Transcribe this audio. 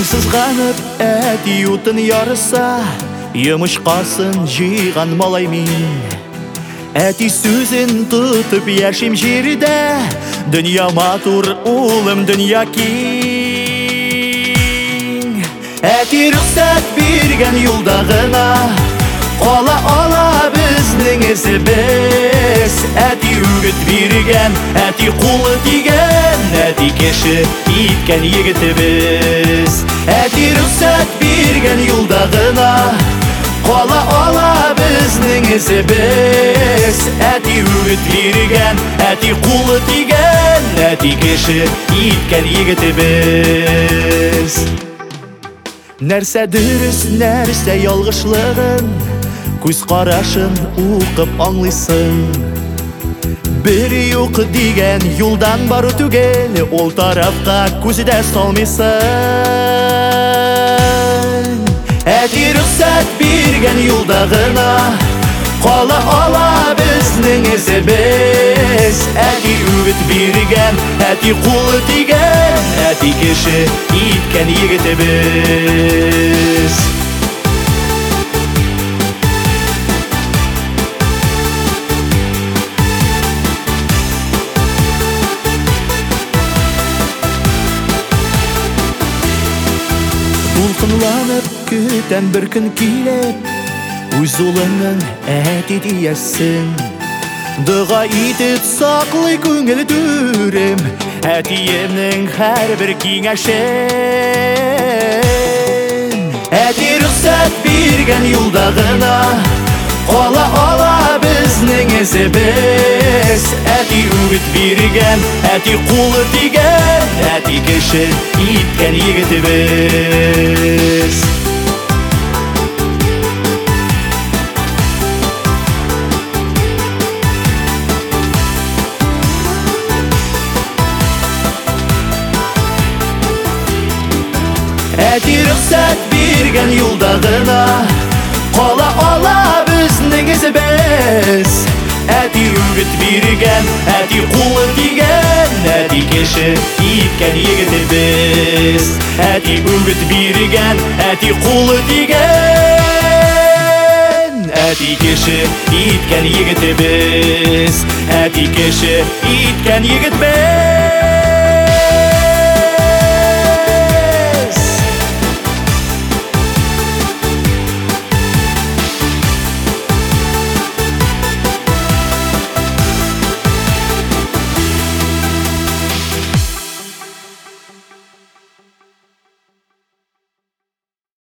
Сызғанып әти утын ярыса, йомышқасын жиған малай мин. Әти сөзін тұтып яшим жерде, дүния матур, улым дүния кең. Әти рұқсат берген юлдағына, қала ала біздің ізібіз. Әти үгіт берген, әти қолы тиген, әти кеші иткен егітібіз. Әти рұқсат берген юлдағына, қала ала біздің ізібіз. Әти үгіт берген, әти қолы тиген, әти кеші иткен егітібіз. Нәрсә дұрыс, нәрсә ялғышлығын, көз қарашын уқып аңлайсың. Бір юқ деген юлдан бару түгел, ол тарафқа көзі дә салмайсың. Әти рұқсат берген юлдағына, қала ала біздің ізібіз. Әти үгіт берген, әти қолы тиген, әти кеші иткен егітібіз. Толқынланып күтәм бір күн келіп, өз ұлыңның әти дейсің. Дұға етіп сақлай көңіл түрім, әтиемнің әр бір кеңешін. Әти рұқсат берген юлдағына, қала ала біздің ізібіз. Әти үгіт берген, әти қолы тиген, әти кеші иткен егітібіз. Әти рұқсат берген юлдағына, қала ала біздің ізібіз. Әти үгіт берген, әти қолы тиген, әти кеші иткен егітібіз. Әти үгіт берген, әти қолы тиген, әти кеші иткен егітібіз. Әти кеші иткен егітібіз.